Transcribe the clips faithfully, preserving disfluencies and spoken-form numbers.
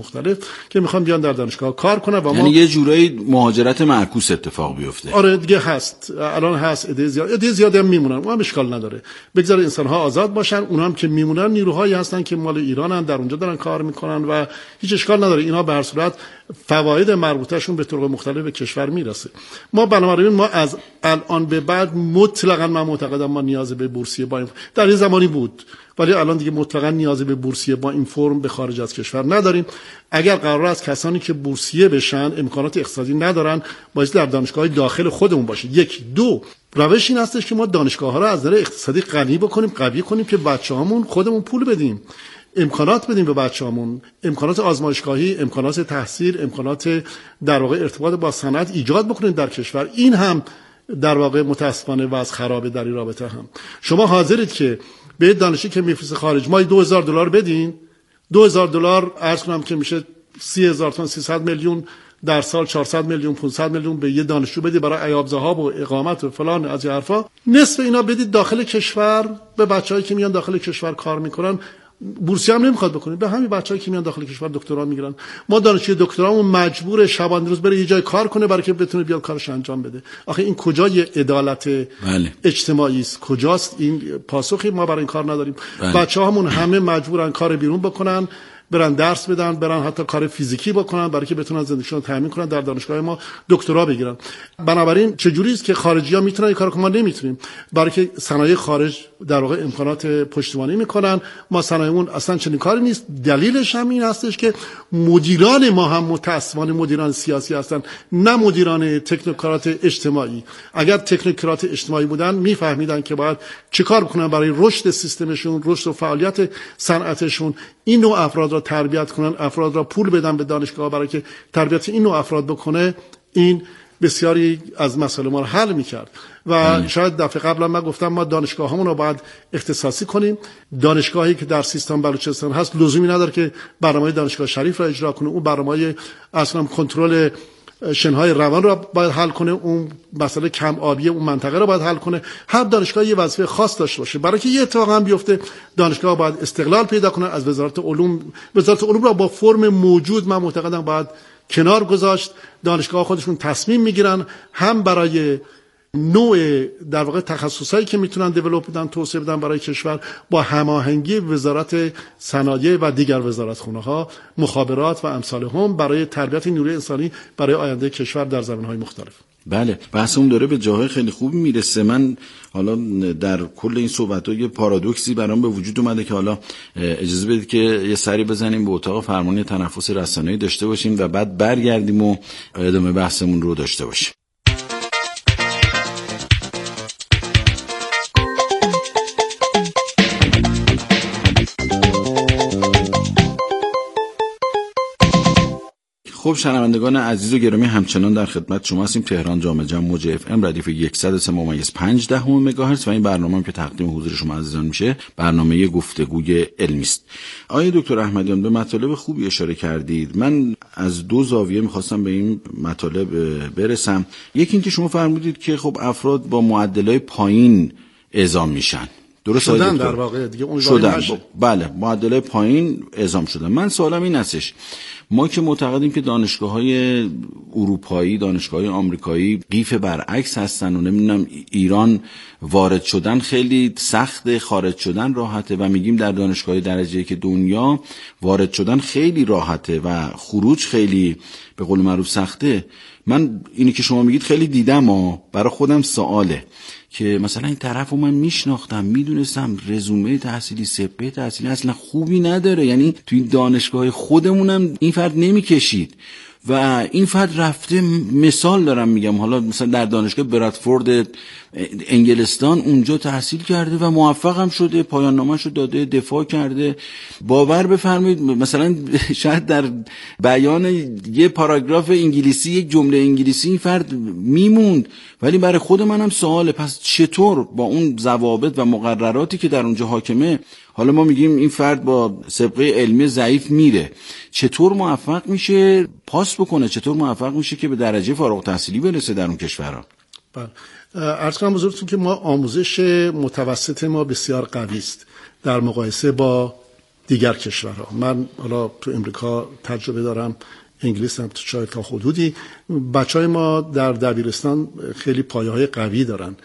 مختلف که میخوان بیان در دانشگاه کار کنن و ما یعنی یه جورایی مهاجرت معکوس اتفاق بیفته. آره دیگه هست، الان هست، عده زیاد عده زیاد هم میمونن، اونم اشکال نداره، بگذار انسان ها آزاد باشن. اونها هم که میمونن نیروهایی هستن که مال ایرانن، در اونجا دارن کار میکنن و هیچ اشکال نداره. اینا به هر صورت فواید مربوطهشون به طرق مختلف به کشور میرسه. ما بنابراین ما از الان به بعد مطلقاً من معتقدم ما نیاز به بورسیه با این در این زمانی بود، ولی الان دیگه مطلقاً نیاز به بورسیه با این فرم به خارج از کشور نداریم. اگر قرار است کسانی که بورسیه بشن امکانات اقتصادی ندارن، باید در دانشگاه داخل خودمون باشه. یک دو روش این هستش که ما دانشگاه‌ها رو از نظر اقتصادی غنی بکنیم، قوی کنیم که بچه‌هامون خودمون پول بدیم، امکانات بدیم به بچه‌هامون، امکانات آزمایشگاهی، امکانات تحصیل، امکانات در واقع ارتباط با صنعت ایجاد بکنیم در کشور. این هم در واقع متاسفانه وضع خرابه در این رابطه. هم شما حاضرید که به دانشی که میفرسته خارج ما دو هزار دلار بدین، دو هزار دلار عرض کنم که میشه سی هزار تومان، سیصد میلیون در سال، چهارصد میلیون، پانصد میلیون به یه دانشجو بدی برای عیاب ذهاب و اقامت و فلان از این حرفا. نصف اینا بدید داخل کشور به بچه‌هایی که میان داخل کشور کار میکنن. بورسیه هم نمیخواد بکنید، به همین بچه‌ای که میان داخل کشور دکترا میگیرن. ما دانشجوی دکترامون مجبور شبانه روز بره یه جای کار کنه برای که بتونه بیاد کارش انجام بده. آخه این کجای عدالت بله. اجتماعی است؟ کجاست این پاسخی؟ ما برای این کار نداریم. بله. بچه‌هامون همه مجبورن کار بیرون بکنن، برن درس بدن، برن حتی کار فیزیکی بکنن برای که بتونن زندگیشون رو تامین کنن، در دانشگاه ما دکترا بگیرن. بنابراین چجوری است که خارجی‌ها میتونن این کارو کنن؟ ما نمیتونیم، برای که صنایع خارج در واقع امکانات پشتیبانی میکنن، ما صنایعمون اصلا چنین کاری نیست. دلیلش هم این هستش که مدیران ما هم متأسفانه مدیران سیاسی هستن، نه مدیران تکنوکرات اجتماعی. اگر تکنوکرات اجتماعی بودن میفهمیدن که باید چیکار بکنن برای رشد سیستمشون، رشد و فعالیت صنعتشون، این نوع افراد را تربیت کنن، افراد را پول بدن به دانشگاه برای که تربیت این نوع افراد بکنه. این بسیاری از مسائل ما رو حل می‌کرد. و مم. شاید دفعه قبلا من گفتم ما دانشگاه‌هامون رو باید اختصاصی کنیم. دانشگاهی که در سیستان بلوچستان هست لزومی نداره که برنامه دانشگاه شریف را اجرا کنه، اون برنامه اصلا کنترل شنهای روان را باید حل کنه، اون مسئله کم آبی اون منطقه را باید حل کنه. هر دانشگاه یه وظیفه خاص داشته باشه. برای که یه اتفاق هم بیفته دانشگاه باید استقلال پیدا کنه از وزارت علوم. وزارت علوم را با فرم موجود من معتقدم باید کنار گذاشت. دانشگاه خودشون تصمیم میگیرن هم برای نوع در واقع تخصصایی که میتونن دیولپ بدن، توسعه بدن برای کشور، با هماهنگی وزارت صنایع و دیگر وزارتخونه‌ها، مخابرات و امثال هم، برای تربیت نیروی انسانی برای آینده کشور در زمینه‌های مختلف. بله، بحثمون داره به جاهای خیلی خوبی میرسه. من حالا در کل این صحبت‌ها یه پارادوکسی برام به وجود اومده که حالا اجازه بدید که یه سری بزنیم به اتاق فرمانی تنفس رسانه‌ای داشته باشیم و بعد برگردیم و ادامه بحثمون رو داشته باشیم. خب شنوندگان عزیز و گرامی، همچنان در خدمت شما هستیم. تهران جامعه جمع موج اف ام ردیف صد و سه ممیز پنج دهم مگاهرتز و این برنامه هم که تقدیم حضور شما عزیزان میشه برنامه گفتگوی علمی است. آقای دکتر احمدیان به مطالب خوبی اشاره کردید. من از دو زاویه میخواستم به این مطالب برسم. یکی اینکه شما فرمودید که خب افراد با معدلای پایین اعزام میشن، درست شدن در واقع دیگه اون شدن ب... بله معدلای پایین اعزام شدن. من سوالم این هستش، ما که معتقدیم که دانشگاه‌های اروپایی، دانشگاه‌های آمریکایی قیف برعکس هستن و نمیدونم ایران وارد شدن خیلی سخته، خارج شدن راحته، و میگیم در دانشگاه درجه که دنیا وارد شدن خیلی راحته و خروج خیلی به قول معروف سخته. من اینی که شما میگید خیلی دیدم و برای خودم سواله که مثلا این طرفو من میشناختم، میدونستم رزومه تحصیلی، سپه تحصیلی اصلا خوبی نداره، یعنی توی دانشگاه خودمونم این فرد نمیکشید و این فرد رفته، مثال دارم میگم، حالا مثلا در دانشگاه برادفورد انگلستان اونجا تحصیل کرده و موفق هم شده، پایان نامه‌شو داده، دفاع کرده. باور بفرمایید مثلا شاید در بیان یه پاراگراف انگلیسی، یک جمله انگلیسی این فرد میموند. ولی برای خود منم سواله، پس چطور با اون ضوابط و مقرراتی که در اونجا حاکمه، حالا ما میگیم این فرد با سابقه علمی ضعیف میره، چطور موفق میشه پاس بکنه، چطور موفق میشه که به درجه فارغ التحصیلی برسه در اون کشورها؟ بله، عرض کنم حضورتون که ما آموزش متوسط ما بسیار قوی است در مقایسه با دیگر کشورها. من حالا تو امریکا تجربه دارم، انگلیس هم شاید تا حدودی. بچهای ما در دبیرستان خیلی پایه‌های قوی دارن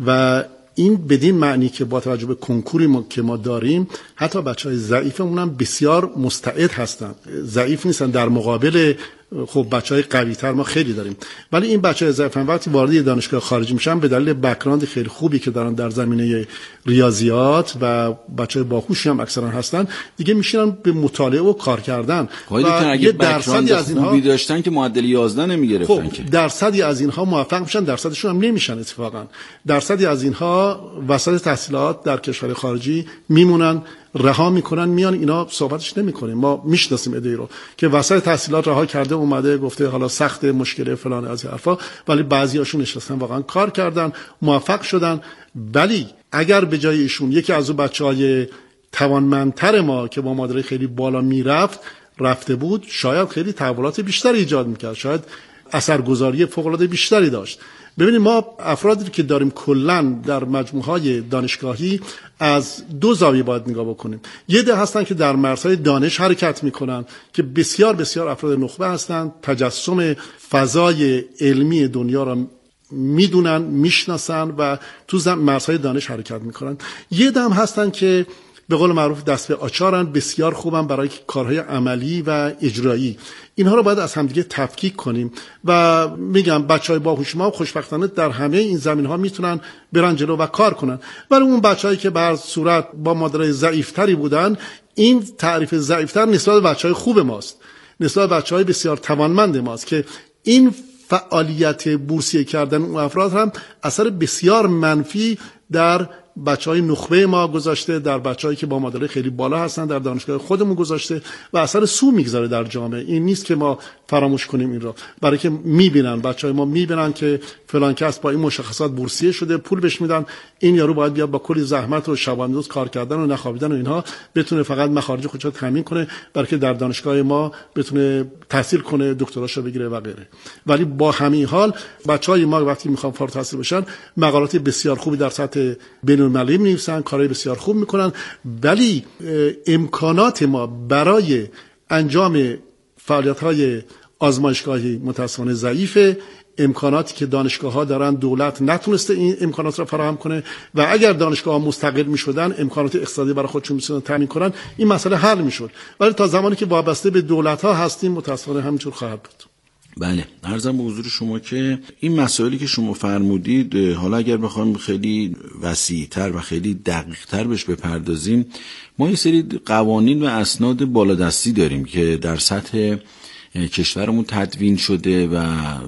و این بدین معنی که با توجه به کنکوری ما که ما داریم حتی بچهای ضعیفمون هم بسیار مستعد هستن، ضعیف نیستن در مقابل خب بچهای قوی تر ما خیلی داریم. ولی این بچهای ضعیف هم وقتی وارد دانشگاه خارجی میشن به دلیل بک‌گراند خیلی خوبی که دارن در زمینه ریاضیات و بچهای باهوشی هم اکثرا هستن، دیگه میشینن به مطالعه و کار کردن. و یه درصدی از اینها داشتن که معدل یازده نمیگرفتن خب که درصدی از اینها موفق میشن، درصدشون هم نمیشن اتفاقا. درصدی از اینها وسط تحصیلات در کشور خارجی میمونن، رها میکنن، میان. اینا صحبتش نمیکنیم، ما میشناسیم ایده رو که وسط تحصیلات رها کرده اومده گفته حالا سخت مشکل فلان از حرفا، ولی بعضیاشون نشستن واقعا کار کردن، موفق شدن. ولی اگر به جای ایشون یکی از اون بچهای توانمندتر ما که با مادر خیلی بالا میرفت رفته بود، شاید خیلی تحولات بیشتری ایجاد میکرد، شاید اثرگذاری فوق العاده بیشتری داشت. ببینید ما افرادی که داریم کلا در مجموعه‌های دانشگاهی از دو زاویه باید نگاه بکنیم. یه ده هستن که در مرزهای دانش حرکت میکنن که بسیار بسیار افراد نخبه هستن، تجسم فضای علمی دنیا را میدونن، میشناسن و تو مرزهای دانش حرکت میکنن. یه ده هم هستن که به قول معروف دست به آچارن، بسیار خوبن برای کارهای عملی و اجرایی. اینها رو باید از همدیگه تفکیک کنیم و میگم بچهای باهوش ما خوشبختانه در همه این زمینها میتونن برن جلو و کار کنن. ولی اون بچه‌ای که به هر صورت با مادرای ضعیف‌تری بودن، این تعریف ضعیف‌تر نسبت به بچهای خوب ماست، نسبت به بچهای بسیار توانمند ماست که این فعالیت بورسیه کردن اون افراد هم اثر بسیار منفی در بچهای نخبه ما گذاشته، در بچه‌ای که با مادر خیلی بالا هستن در دانشگاه خودمون گذاشته و اثر سو میگذاره در جامعه. این نیست که ما فراموش کنیم این رو، برای که میبینن بچهای ما میبینن که فلان کس با این مشخصات بورسیه شده، پول بهش میدن، این یارو باید بیاد با کلی زحمت و شبانه روز کار کردن و نخوابیدن و اینها بتونه فقط مخارج خودش رو تامین کنه، برای که در دانشگاه ما بتونه تحصیل کنه، دکتراشو بگیره و غیره. ولی با همین حال بچهای ما وقتی میخوان فارغ التحصیل بشن مقالات بسیار خوبی در سطح بین‌المللی می‌نویسن، کارهای بسیار خوب میکنن، ولی امکانات ما برای انجام فعالیت‌های آزمایشگاهی متأسفانه ضعیفه. امکاناتی که دانشگاه‌ها دارن دولت نتونسته این امکانات را فراهم کنه و اگر دانشگاه‌ها مستقل می‌شدن، امکانات اقتصادی برای خودشون می‌تونن تامین کنن، این مسئله حل می‌شد. ولی تا زمانی که وابسته به دولت‌ها هستیم متأسفانه همینجور خواهد بود. بله، عرضم به حضور شما که این مسائلی که شما فرمودید، حالا اگر بخوایم خیلی وسیع‌تر و خیلی دقیق‌تر بهش بپردازیم، ما یه سری قوانین و اسناد بالادستی داریم که در سطح کشورمون تدوین شده و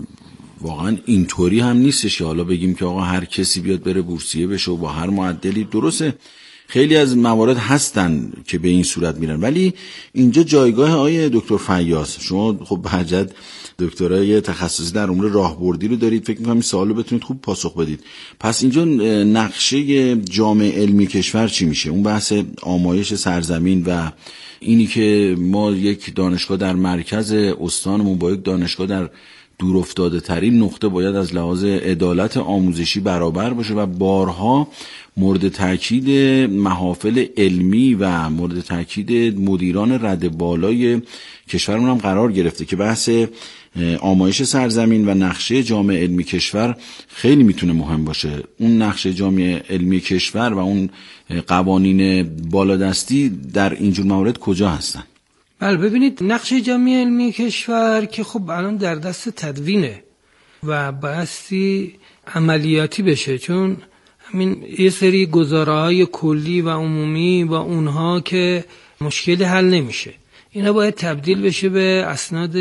واقعا اینطوری هم نیستش که حالا بگیم که آقا هر کسی بیاد بره بورسیه بشه و با هر معدلی. درسته خیلی از موارد هستن که به این صورت میرن، ولی اینجا جایگاه آقای دکتر فیاض، شما خب بهجت دکترای تخصصی در امور راهبردی رو دارید، فکر می‌کنم این سوالو بتونید خوب پاسخ بدید. پس اینجا نقشه جامعه علمی کشور چی میشه؟ اون بحث آمایش سرزمین و اینی که ما یک دانشگاه در مرکز استانمون با یک دانشگاه در دور افتاده ترین نقطه باید از لحاظ عدالت آموزشی برابر باشه و بارها مورد تاکید محافل علمی و مورد تاکید مدیران رده بالای کشورمون هم قرار گرفته که بحث آمایش سرزمین و نقشه جامعه علمی کشور خیلی میتونه مهم باشه. اون نقشه جامعه علمی کشور و اون قوانین بالادستی در اینجور موارد کجا هستن؟ بله ببینید، نقشه جامعه علمی کشور که خب الان در دست تدوینه و بایستی عملیاتی بشه، چون همین یه سری گزاره‌های کلی و عمومی با اونها که مشکلی حل نمیشه، اینا باید تبدیل بشه به اسناد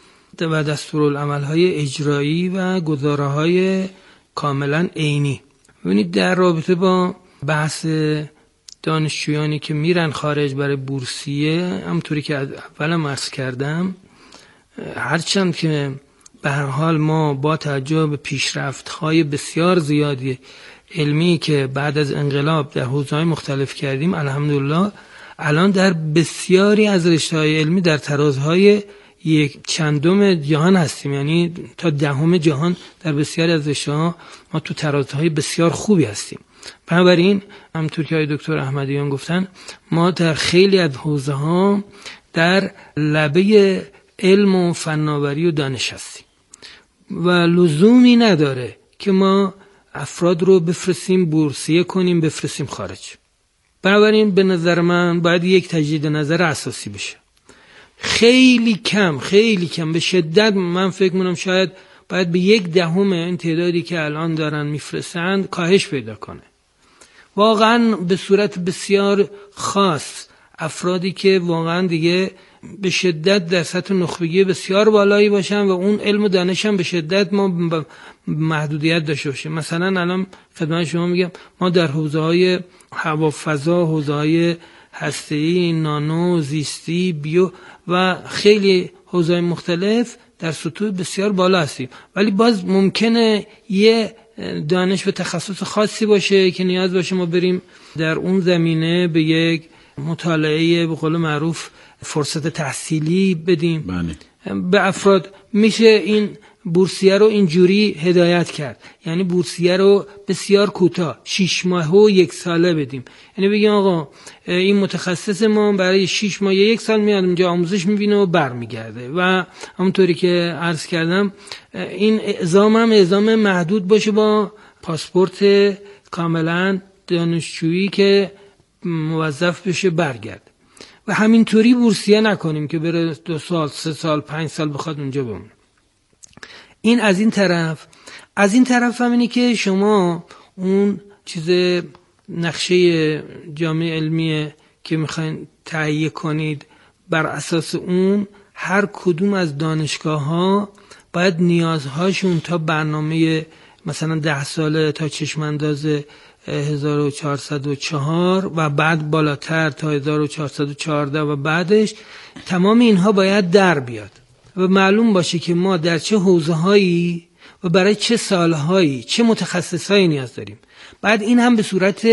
و دستورالعمل‌های اجرایی و گزاره‌های کاملا عینی. ببینید در رابطه با بحث دانشجویانی که میرن خارج برای بورسیه، همونطوری که اولم عرض کردم، هرچند که به هر حال ما با توجه به پیشرفت‌های بسیار زیادی علمی که بعد از انقلاب در حوزه‌های مختلف کردیم، الحمدلله الان در بسیاری از رشته‌های علمی در ترازهای یک چندم جهان هستیم، یعنی تا دهم جهان در بسیاری از رشته‌ها ما تو ترازهای بسیار خوبی هستیم. بنابراین همونطور که آقای دکتر احمدیان گفتن ما در خیلی از حوزه ها در لبه علم و فناوری و دانش هستیم و لزومی نداره که ما افراد رو بفرستیم بورسیه کنیم بفرستیم خارج. بنابراین به نظر من باید یک تجدید نظر اساسی بشه. خیلی کم خیلی کم به شدت من فکر می‌کنم شاید باید به یک دهم این تعدادی که الان دارن میفرستند کاهش پیدا کنه. واقعا به صورت بسیار خاص افرادی که واقعا دیگه به شدت در سطح نخبگی بسیار بالایی باشن و اون علم و دانش هم به شدت ما محدودیت داشته باشیم. مثلا الان خدمت شما میگم ما در حوزه‌های هوافضا، حوزه‌های هسته‌ای، نانو، زیستی، بیو و خیلی حوزه‌های مختلف در سطوح بسیار بالا هستیم، ولی باز ممکنه یه دانش به تخصص خاصی باشه که نیاز باشه ما بریم در اون زمینه به یک مطالعه به قول معروف فرصت تحصیلی بدیم. بله. به افراد میشه این بورسیه رو اینجوری هدایت کرد، یعنی بورسیه رو بسیار کوتاه شش ماه و یک ساله بدیم، یعنی بگیم آقا این متخصص ما برای شش ماه یک سال میاد اونجا آموزش میبینه و برمیگرده و همونطوری که عرض کردم این اعزام هم اعزام محدود باشه با پاسپورت کاملا دانشجویی که موظف بشه برگرد و همینطوری بورسیه نکنیم که بره دو سال سه سال پنج سال بخواد اونجا بمونه. این از این طرف. از این طرف هم اینه که شما اون چیز نقشه جامعه علمیه که میخواین تهیه کنید بر اساس اون هر کدوم از دانشگاه ها باید نیازهاشون تا برنامه مثلا ده ساله تا چشمانداز هزار و چهارصد و چهار و بعد بالاتر تا هزار و چهارصد و چهارده و بعدش تمام اینها باید در بیاد و معلوم باشه که ما در چه حوزه‌هایی و برای چه سالهایی چه متخصصایی نیاز داریم. بعد این هم به صورت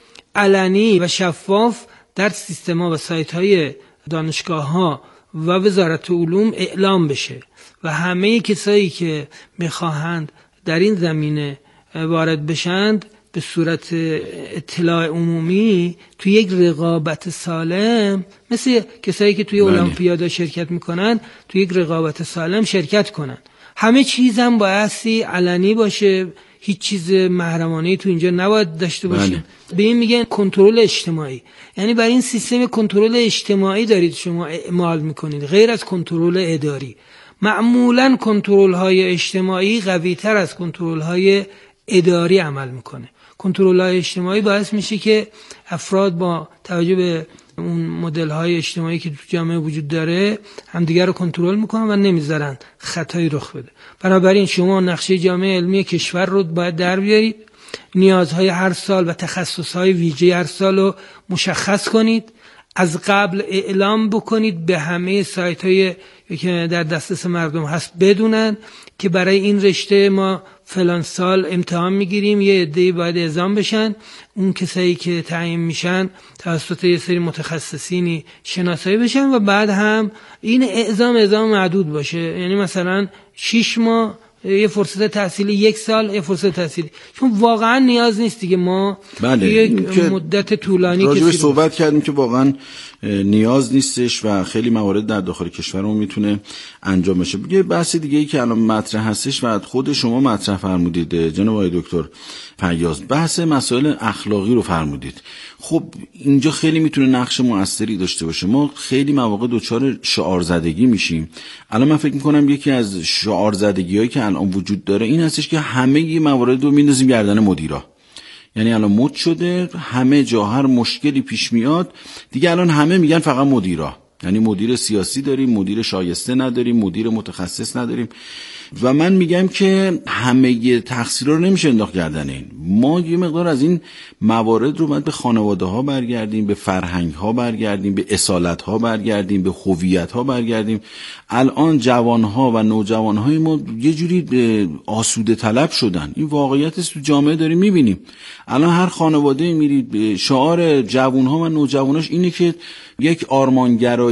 علنی و شفاف در سیستم‌ها و سایت‌های دانشگاه‌ها و وزارت علوم اعلام بشه و همه کسایی که می‌خواهند در این زمینه وارد بشند به صورت اطلاع عمومی توی یک رقابت سالم مثل کسایی که توی المپیادا شرکت میکنن توی یک رقابت سالم شرکت کنن. همه چیزم بایستی علنی باشه، هیچ چیز محرمانه‌ای تو اینجا نباید داشته باشیم. به این میگن کنترل اجتماعی، یعنی برای این سیستم کنترل اجتماعی دارید شما اعمال میکنید غیر از کنترل اداری. معمولا کنترل های اجتماعی قوی تر از کنترل های اداری عمل میکنه. کنترل های اجتماعی باعث میشه که افراد با توجه به اون مدل های اجتماعی که تو جامعه وجود داره همدیگر رو کنترل میکنن و نمیذارن خطایی رخ بده. بنابراین شما نقشه جامعه علمی کشور رو باید در بیارید، نیازهای هر سال و تخصصهای ویژه هر سال رو مشخص کنید، از قبل اعلام بکنید به همه سایت های که در دسترس مردم هست بدونن که برای این رشته ما فلان سال امتحان میگیریم، یه عده‌ای باید اعزام بشن، اون کسایی که تعیین میشن توسط یه سری متخصصینی شناسایی بشن و بعد هم این اعزام اعزام محدود باشه، یعنی مثلا شش ماه یه فرصت تحصیلی، یک سال یه فرصت تحصیلی، چون واقعا نیاز نیست دیگه ما بله. یک مدت طولانی راجع به کسی صحبت کردیم که واقعا نیاز نیستش و خیلی موارد در داخل کشورمون میتونه انجام بشه. یه بحث دیگه ای که الان مطرح هستش و خود شما مطرح فرمودید جناب آقای دکتر فیاض، بحث مسائل اخلاقی رو فرمودید. خب اینجا خیلی میتونه نقش موثری داشته باشه. ما خیلی مواقع دچار شعار زدگی میشیم. الان من فکر میکنم یکی از شعار زدگی‌هایی که الان وجود داره این هستش که همه ی موارد رو میندازیم گردن مدیرا. یعنی الان مد شده همه جا هر مشکلی پیش میاد دیگه الان همه میگن فقط مدیرا، یعنی مدیر سیاسی داریم، مدیر شایسته نداریم، مدیر متخصص نداریم و من میگم که همه تقصیرها رو نمیشه انداخت گردن این. ما یه مقدار از این موارد رو باید به خانواده ها برگردیم، به فرهنگ ها برگردیم، به اصالت ها برگردیم، به هویت ها برگردیم. الان جوان ها و نوجوان های ما یه جوری آسوده طلب شدن، این واقعیت است، تو جامعه داریم میبینیم. الان هر خانواده میرید شعار جوان ها و نوجواناش اینه که یک آرمانگرایی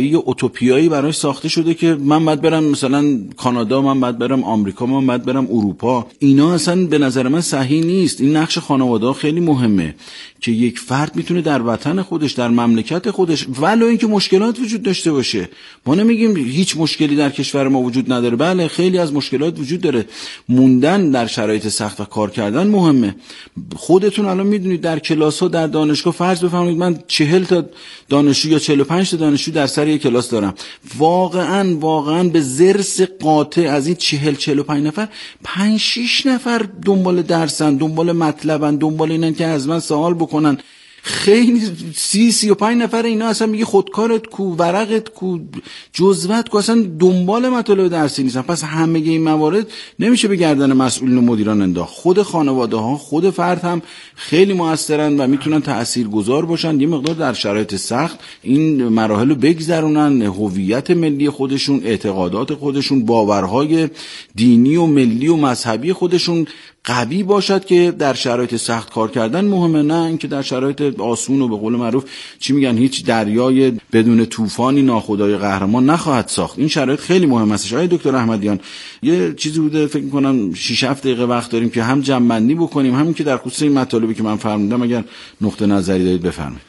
اروپایی یا اوتوپیایی براش ساخته شده که من باید برم مثلا کانادا، من باید برم آمریکا، من باید برم اروپا. اینا اصلا به نظر من صحیح نیست. این نقش خانواده خیلی مهمه که یک فرد میتونه در وطن خودش، در مملکت خودش، ولو اینکه مشکلات وجود داشته باشه، ما نمیگیم هیچ مشکلی در کشور ما وجود نداره، بله خیلی از مشکلات وجود داره، موندن در شرایط سخت و کار کردن مهمه. خودتون الان میدونید در کلاس ها، در دانشگاه، فرض بفرمایید من چهل تا دانشجو یا چهل و پنج تا دانشجو در سر یک کلاس دارم، واقعا واقعا به ضرس قاطع از این چهل چهل و پنج نفر پنج شش نفر دنبال درسن، دنبال مطلبن، دنبال اینن که از من سوال بکنن. خیلی سی سی و پنج نفر اینا اصلا میگه خودکارت کو، ورقت کو، جزوت کو، اصلا دنبال مطالب درسی نیستن. پس همه این موارد نمیشه به گردن مسئولین و مدیران انداخت. خود خانواده ها، خود فرد هم خیلی موثرن و میتونن تاثیرگذار باشن. یه مقدار در شرایط سخت این مراحل رو بگذرونن، هویت ملی خودشون، اعتقادات خودشون، باورهای دینی و ملی و مذهبی خودشون قوی باشد که در شرایط سخت کار کردن مهمه، نه اینکه در شرایط آسون و به قول معروف چی میگن هیچ دریای بدون طوفانی ناخدای قهرمان نخواهد ساخت. این شرایط خیلی مهم است. آقای دکتر احمدیان یه چیزی بوده فکر می‌کنم شش هفت دقیقه وقت داریم که هم جمع‌بندی بکنیم، همین که در خصوص این مطالبی که من فرمودم اگر نقطه نظری دارید بفرمایید.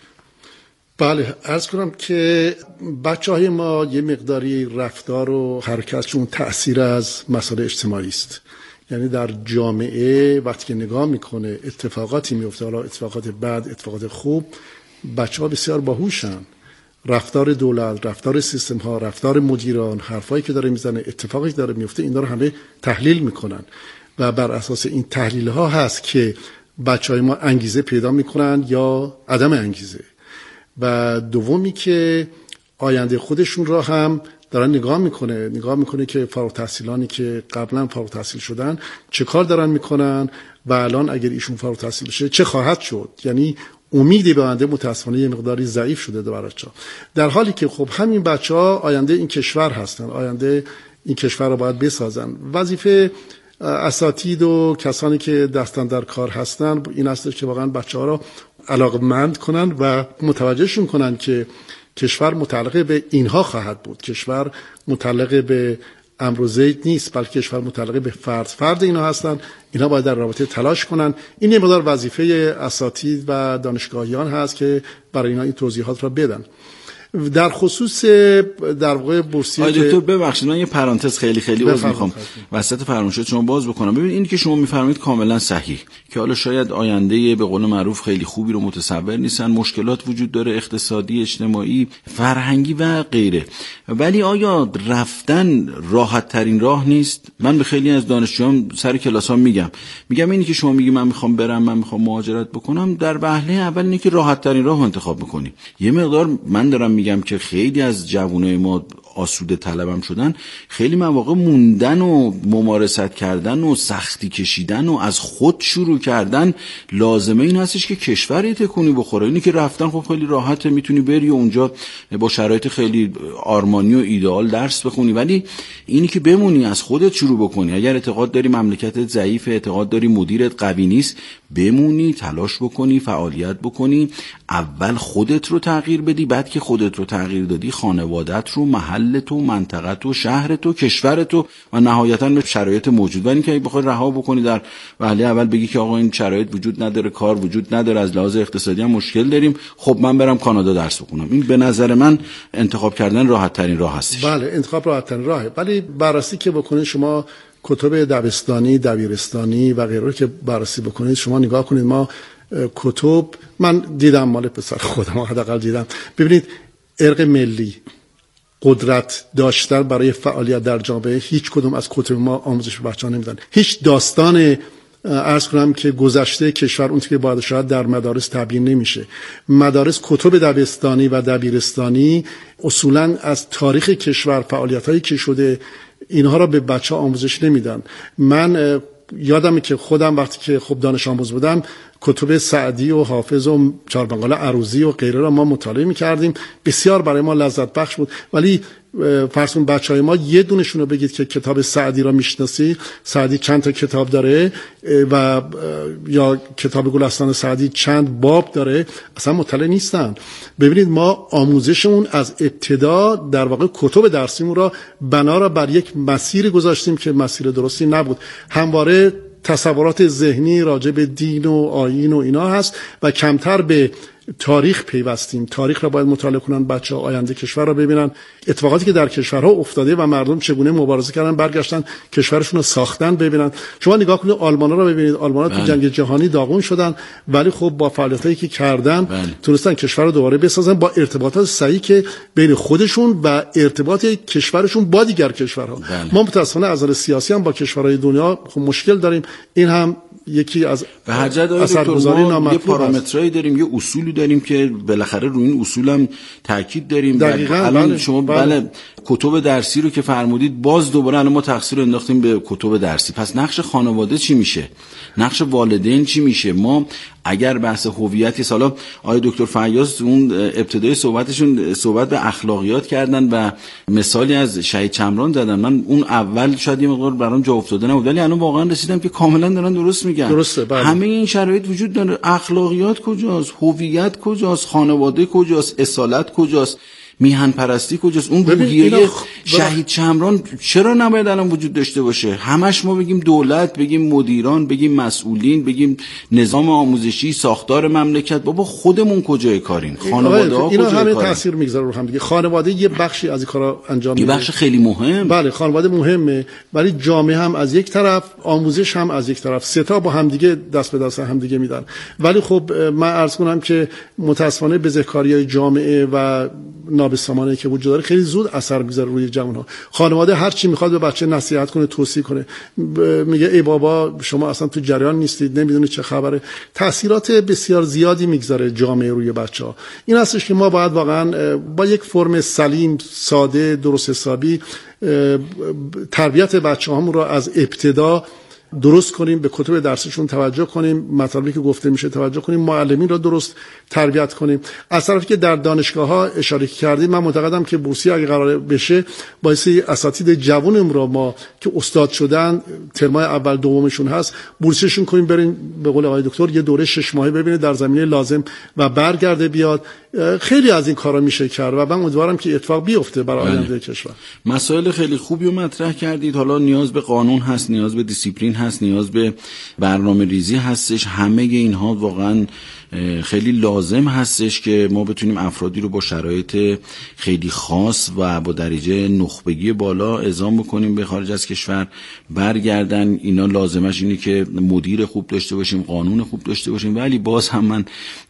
بله، عرض کنم که بچه‌های ما یه مقداری رفتار و حرکتشون تأثیر از مسائل اجتماعی است. یعنی در جامعه وقتی که نگاه میکنه اتفاقاتی میفته، حالا اتفاقات بد، اتفاقات خوب، بچه‌ها بسیار باهوشن. رفتار دولت، رفتار سیستم ها، رفتار مدیران، حرفایی که داره میزنه، اتفاقی که داره میفته، اینا رو همه تحلیل میکنن و بر اساس این تحلیل ها هست که بچه‌های ما انگیزه پیدا میکنن یا عدم انگیزه. و دومی که آینده خودشون را هم دارن نگاه میکنه نگاه میکنه که فارغ التحصیلانی که قبلا فارغ التحصیل شدن چه کار دارن میکنن و الان اگر ایشون فارغ التحصیل بشه چه خواهد شد. یعنی امیدی به آینده متاسفانه یه مقداری ضعیف شده در بچه‌ها، در حالی که خب همین بچه‌ها آینده این کشور هستن، آینده این کشور رو باید بسازن. وظیفه اساتید و کسانی که دستن در کار هستن این است که واقعا بچه‌ها رو علاقمند کنن و متوجهشون کنن که کشور متعلق به اینها خواهد بود. کشور متعلق به امر و زید نیست، بلکه کشور متعلق به فرد فرد اینا هستن. اینا باید در رابطه تلاش کنن. این یه مقدار وظیفه اساتید و دانشگاهیان هست که برای اینا این توضیحات را بدن. در خصوص در واقع بورسیه آقای دکتر ببخشید من یه پرانتز خیلی خیلی عذر میخوام وسط فرمایشات شما باز بکنم. ببین این که شما میفرمایید کاملا صحیح که حالا شاید آینده به قول معروف خیلی خوبی رو متصور نیستن، مشکلات وجود داره، اقتصادی، اجتماعی، فرهنگی و غیره، ولی آیا رفتن راحت ترین راه نیست؟ من به خیلی از دانشجوام سر کلاسام میگم میگم اینی که شما میگی من میخوام برم، من میخوام مهاجرت بکنم، در وهله اول اینه که راحت ترین راه انتخاب میکنی. یه مقدار من دارم میگم که خیلی از جوانای ما آسوده طلبم شدن، خیلی مواقع موندن و ممارست کردن و سختی کشیدن و از خود شروع کردن لازمه این هستش که کشور تکونی بخوره. اینی که رفتن خب خیلی راحته، میتونی بری و اونجا با شرایط خیلی آرمانی و ایدئال درس بخونی، ولی اینی که بمونی از خودت شروع بکنی. اگر اعتقاد داری مملکتت ضعیفه، اعتقاد داری مدیرت قوی نیست، بمونی، تلاش بکنی، فعالیت بکنی، اول خودت رو تغییر بدی، بعد که خودت رو تغییر دادی خانوادت رو، محلت و منطقت و شهرت و کشورت و و نهایتاً به شرایط موجود. ولی اینکه بخوای رها بکنی در وهله اول بگی که آقا این شرایط وجود نداره، کار وجود نداره، از لحاظ اقتصادی هم مشکل داریم، خب من برم کانادا درس بخونم، این به نظر من انتخاب کردن راحت ترین راه هست. بله انتخاب راحت ترین راهه، ولی بررسی که بکنید شما کتب دبستانی، دبیرستانی و غیره که بررسی بکنید، شما نگاه کنید، ما کتب من دیدم مال پسر خودم حداقل دیدم، ببینید ارق ملی، قدرت داشتن برای فعالیت در جامعه، هیچ کدوم از کتب ما آموزش به بچه‌ها نمیدن. هیچ داستان عرض کنم که گذشته کشور اون که باید شاید در مدارس تبیین نمیشه. مدارس کتب دبستانی و دبیرستانی اصولا از تاریخ کشور، فعالیت‌هایی که شده، اینها را به بچه‌ها آموزش نمیدن. من یادمه که خودم وقتی که خب دانش آموز بودم کتب سعدی و حافظ و چهاربنگال عروضی و غیره را ما مطالعه می‌کردیم، بسیار برای ما لذت بخش بود، ولی فرضون بچهای ما یه دونشون رو بگید که کتاب سعدی را میشناسی، سعدی چند تا کتاب داره و یا کتاب گلستان سعدی چند باب داره، اصلا مطلع نیستن. ببینید ما آموزشمون از ابتدا در واقع کتب درسیمون را بنا را بر یک مسیر گذاشتیم که مسیر درستی نبود. همواره تصورات ذهنی راجع به دین و آیین و اینا هست و کمتر به تاریخ پیوستیم. تاریخ را باید مطالعه کنن بچه‌ها، آینده کشور را ببینن، اتفاقاتی که در کشورها افتاده و مردم چگونه مبارزه کردن برگشتن کشورشون رو ساختن ببینن. شما نگاه کنید آلمانا رو ببینید، آلمانا تو جنگ جهانی داغون شدن ولی خب با فعالیتایی که کردن تونستن کشور رو دوباره بسازن با ارتباطات صحیح که بین خودشون و ارتباط کشورشون با دیگر کشورها. بله. ما متأسفانه از نظر سیاسی هم با کشورهای دنیا خب مشکل داریم. این هم یکی از به هر جهت اثرگذاری نامطلوب. یه پارامترایی داریم، یه اصولی داریم که بالاخره روی این اصول هم تاکید داریم. دقیقاً الان بله. شما بله. بله کتب درسی رو که فرمودید باز دوباره الان ما تقصیر رو انداختیم به کتب درسی. پس نقش خانواده چی میشه؟ نقش والدین چی میشه؟ ما اگر بحث هویتی، سالا آقای دکتر فیاض اون ابتدای صحبتشون صحبت به اخلاقیات کردن و مثالی از شهید چمران زدن، من اون اول شاید یه مقدار برام جا افتاده نبود ولی الان واقعا رسیدم که کاملا دارن درست میگن. درسته بله. همه این شرایط وجود داره. اخلاقیات کجاست؟ هویت کجاست؟ خانواده کجاست؟ اصالت کجاست؟ میهن پرستی کجاست؟ اون روحیه شهید چمران چرا نباید الان وجود داشته باشه؟ همش ما بگیم دولت، بگیم مدیران، بگیم مسئولین، بگیم نظام آموزشی، ساختار مملکت. بابا خودمون کجای کاریم؟ خانواده ها کجای کاریم؟ اینا همه تاثیر میگذاره رو هم دیگه. خانواده یه بخشی از این کارا انجام میده، یه بخش خیلی مهم. بله خانواده مهمه ولی جامعه هم از یک طرف، آموزش هم از یک طرف، سه تا با هم دیگه دست به دست هم دیگه میدن. ولی خب من عرض کنم که متاسفانه بزهکاری‌های جامعه و نابسامانی که وجود داره خیلی زود اثر میذاره روی جوان‌ها. خانواده هر چی میخواد به بچه نصیحت کنه، توصیه کنه، میگه ای بابا شما اصلا تو جریان نیستید، نمیدونید چه خبره. تاثیرات بسیار زیادی میگذاره جامعه روی بچه‌ها. این هستش که ما باید واقعا با یک فرم سلیم، ساده، درست حسابی تربیت بچه‌هامون رو از ابتدا درست کنیم، به کتب درسشون توجه کنیم، مطالبی که گفته میشه توجه کنیم، معلمین را درست تربیت کنیم. از طرفی که در دانشگاه‌ها اشاره کردیم، من معتقدم که بورسیه اگه قرار بشه باعث اساتید جوانم را ما که استاد شدن ترمای اول دومشون هست بورسیشون کنیم، بریم به قول آقای دکتر یه دوره شش ماهه ببینه در زمینه لازم و برگرده بیاد. خیلی از این کارا میشه کرد و من امیدوارم که اتفاق بیفته برای آینده کشور. مسائل خیلی خوبی رو مطرح کردید. حالا نیاز به قانون هست، نیاز به دیسیپلین هست، نیاز به برنامه ریزی هستش. همه اینها واقعا خیلی لازم هستش که ما بتونیم افرادی رو با شرایط خیلی خاص و با درجه نخبگی بالا اعزام بکنیم به خارج از کشور برگردن. اینا لازمش اینه که مدیر خوب داشته باشیم، قانون خوب داشته باشیم. ولی باز هم من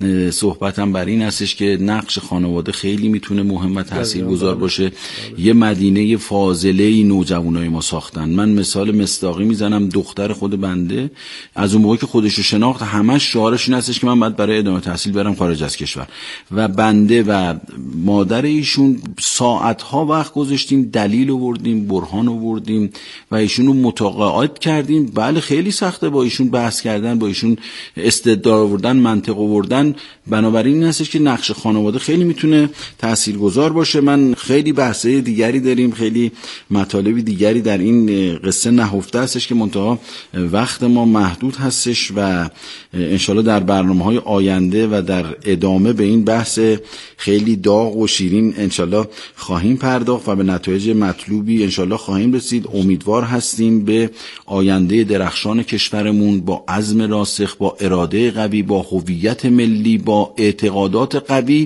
صحبتم بر این هستش که نقش خانواده خیلی میتونه مهم و تاثیرگذار باشه. یه مدینه فاضله نوجوانای ما ساختن. من مثال مصداقی میزنم، دختر خود بنده از اون موقع که خودش رو شناخت همش شعارش این هستش که من باید برای ادامه تحصیل برم خارج از کشور و بنده و مادر ایشون ساعتها وقت گذاشتیم، دلیل آوردیم، برهان آوردیم و ایشون رو متقاعد کردیم. بله خیلی سخته با ایشون بحث کردن، با ایشون استدلال آوردن، منطق آوردن. بنابراین این هستش که نقش خانواده خیلی میتونه تاثیرگذار باشه. من خیلی بحثای دیگری داریم، خیلی مطالبی دیگری در این قصه نهفته هستش که منتها وقت ما محدود هستش و انشالله در برنامه‌های آینده و در ادامه به این بحث خیلی داغ و شیرین انشالله خواهیم پرداخت و به نتایج مطلوبی انشالله خواهیم رسید. امیدوار هستیم به آینده درخشان کشورمون با عزم راسخ، با اراده قوی، با هویت ملی، با اعتقادات قوی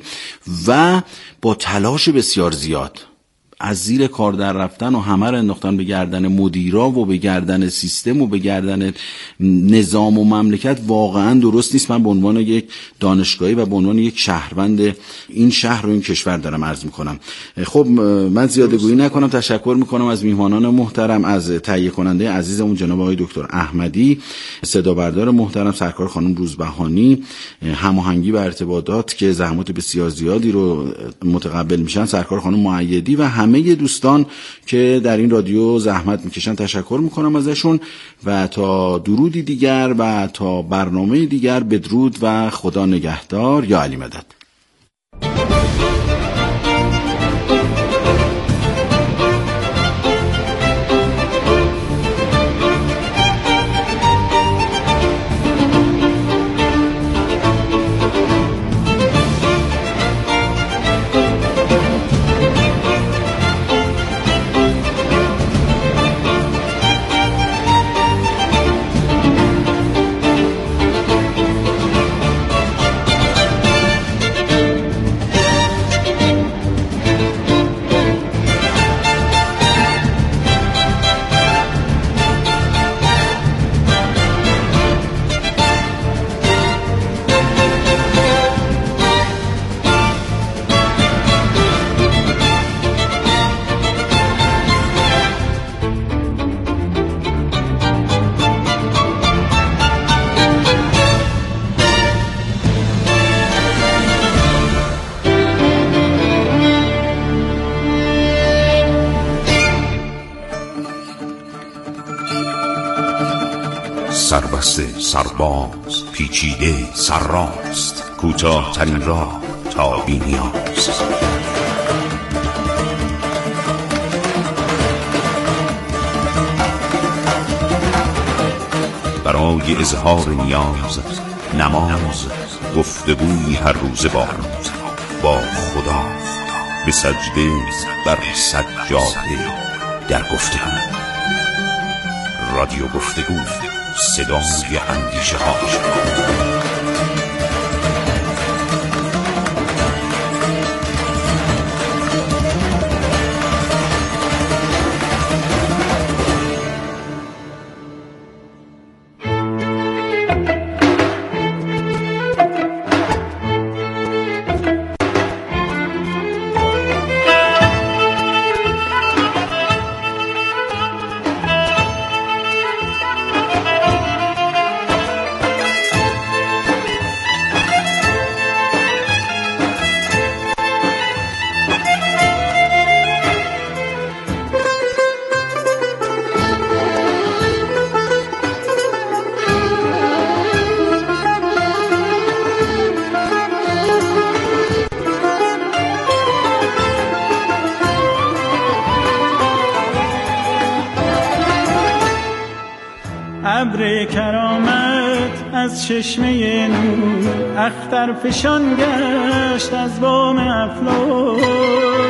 و با تلاش بسیار زیاد. از زیر کار در رفتن و همه رو انداختن به گردن مدیرا و به گردن سیستم و به گردن نظام و مملکت واقعا درست نیست. من به عنوان یک دانشگاهی و به عنوان یک شهروند این شهر و این کشور دارم عرض میکنم. خب من زیاده گویی نکنم، تشکر میکنم از میهمانان محترم، از تهیه کننده عزیزمون جناب آقای دکتر احمدی، صدا بردار محترم سرکار خانم روزبهانی، هماهنگی و ارتباطات که زحمات بسیار زیادی رو متقبل میشن سرکار خانم مؤیدی و همه دوستان که در این رادیو زحمت میکشن تشکر میکنم ازشون و تا درودی دیگر و تا برنامه دیگر بدرود و خدا نگهدار. یا علی مدد. سربسته سرباز پیچیده سرراست، کوتاه ترین راه تا بی نیاز. برای اظهار نیاز نماز، گفتگوی هر روز با با خدا، به سجده بر سجاده در گفتگو. رادیو گفتگو، صدای اندیشه ها. ابر کرامت از چشمه نور، اختر فشان گشت از بام افلاک.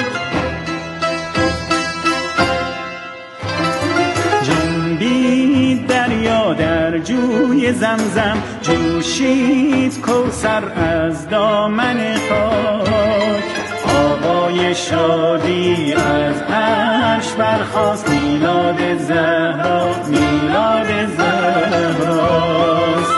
جنبید دریا در جوی زمزم، جوشید کوثر از دامن خاک. آوای شادی از عرش برخاست، میلاد زهرا میلاد زهراست.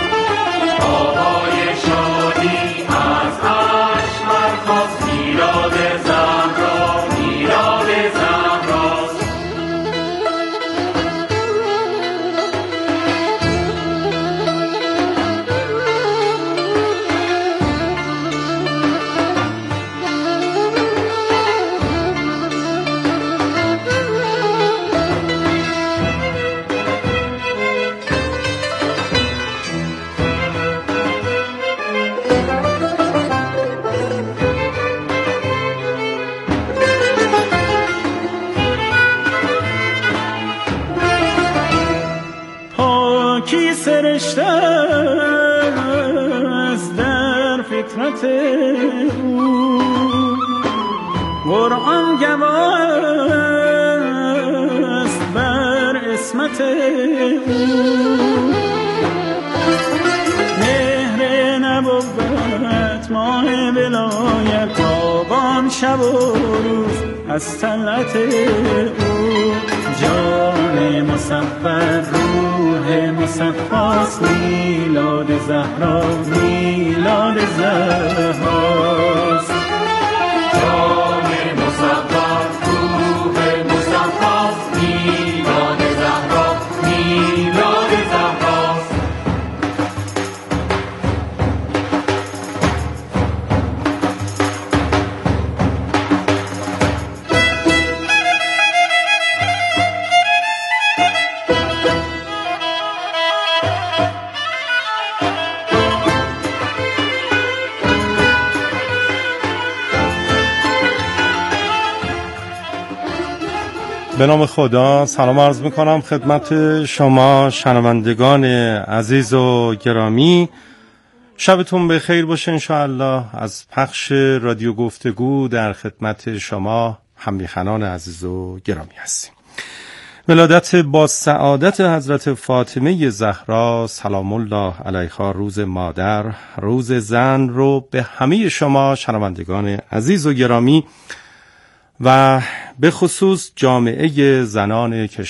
آوای شادی از عرش برخاست، میلاد زهرا میلاد زهراست. پاکی سرشته است در فطرت او، قرآن گواست بر عصمت او. مهر نبوت ماه ولایت، تابان شب و روز از طلعت او. جان مصفر روح مصفاست، میلاد زهرا میلاد زهراست. جان مصفر روح مصفاست، میلاد زهرا میلاد زهراست. به نام خدا سلام عرض میکنم خدمت شما شنوندگان عزیز و گرامی. شبتون به خیر باشه انشاءالله. از پخش رادیو گفتگو در خدمت شما هممیهنان عزیز و گرامی هستیم. ولادت با سعادت حضرت فاطمه زهرا سلام الله علیها، روز مادر، روز زن رو به همه شما شنوندگان عزیز و گرامی و به خصوص جامعه زنان کشور